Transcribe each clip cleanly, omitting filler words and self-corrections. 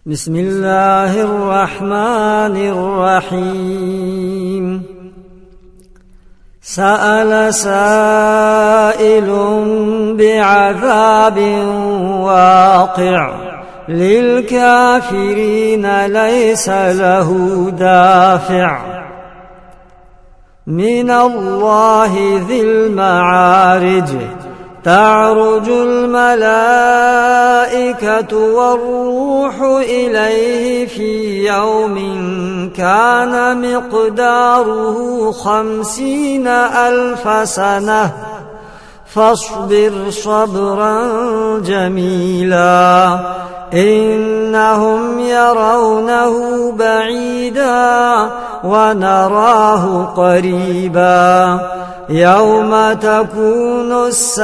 بسم الله الرحمن الرحيم. سأل سائل بعذاب واقع للكافرين ليس له دافع من الله ذي المعارج تعرج الملائكة والروح إليه في يوم كان مقداره 50,000 سنة فاصبر صبرا جميلا إنهم يرونه بعيدا ونراه قريبا يوم تكون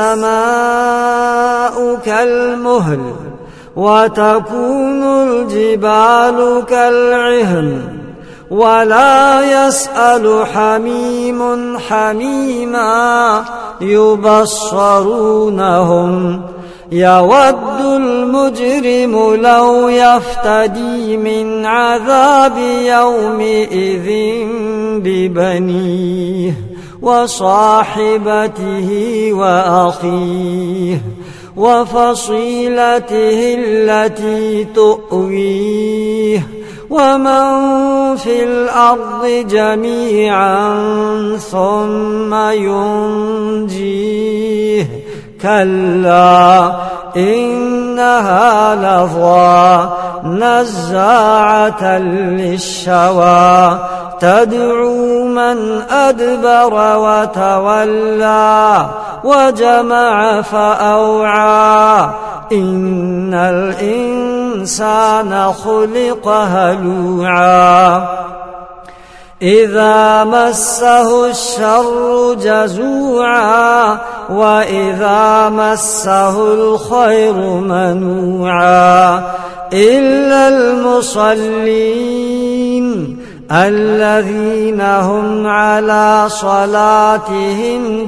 السماء كالمهل وتكون الجبال كالعهن ولا يسأل حميم حميما يبصرونهم يود المجرم لو يفتدي من عذاب يومئذ ببنيه وصاحبته وأخيه وفصيلته التي تؤويه ومن في الأرض جميعا ثم ينجيه كلا إنها لظى نزاعة للشوى تدعو من أدبر وتولى وجمع فأوعى إن الإنسان خلق هلوعا إذا مسه الشر جزوعا وإذا مسه الخير منوعا إلا المصلين الذين هم على صلاتهم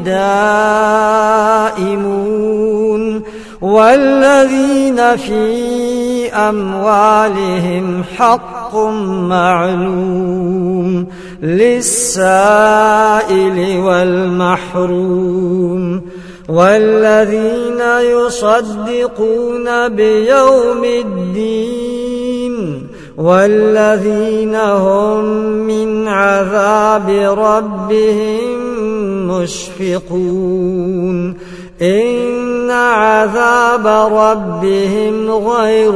دائمون والذين في أموالهم حق معلوم للسائل والمحروم والذين يصدقون بيوم الدين والذين هم من عذاب ربهم مشفقون إن عذاب ربهم غير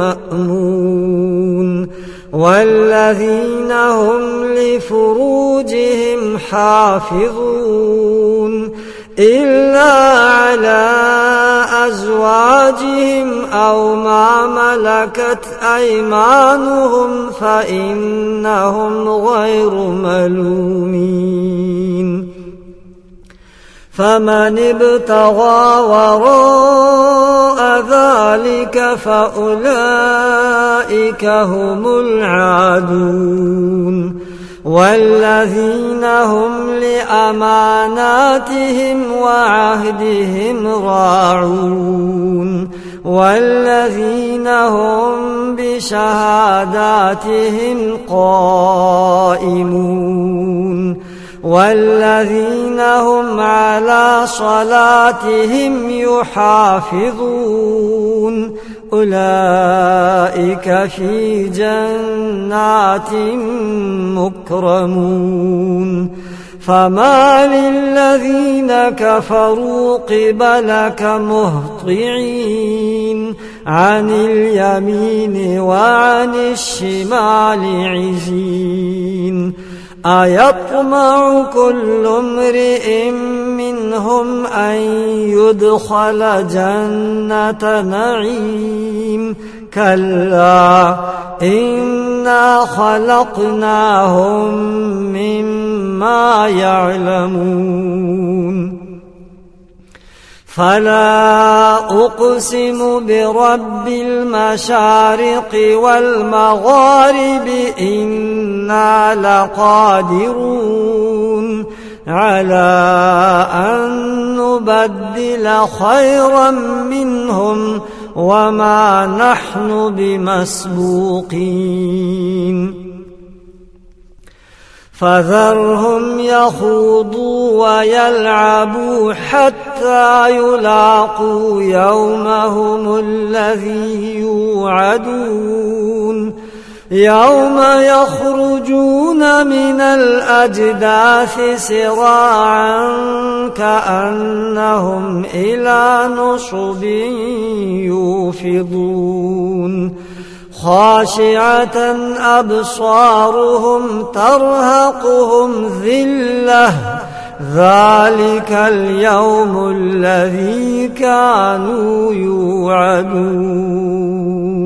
مأمون والذين هم لفروجهم حافظون إلا على أزواجهم أو ما ملكت أيمانهم فإنهم غير ملومين فمن ابتغى وراء ذلك فأولئك هم العادون والذين هم لأماناتهم وعهدهم راعون والذين هم بشهاداتهم قائمون والذين هم على صلاتهم يحافظون أولئك في جنات مكرمون فما للذين كفروا قبلك مهطعين عن اليمين وعن الشمال عزين أيطمع كل امرئ منهم أن يدخل جنة نعيم كلا إنا خلقناهم مما يعلمون فلا أقسم برب المشارق والمغارب إنا لقادرون على أن نبدل خيرا منهم وما نحن بمسبوقين فذرهم يخوضوا ويلعبوا حتى يلاقوا يومهم الذي يوعدون يوم يخرجون من الأجداث سراعا كأنهم إلى نصب يوفضون خاشعة أبصارهم ترهقهم ذلة ذلك اليوم الذي كانوا يوعدون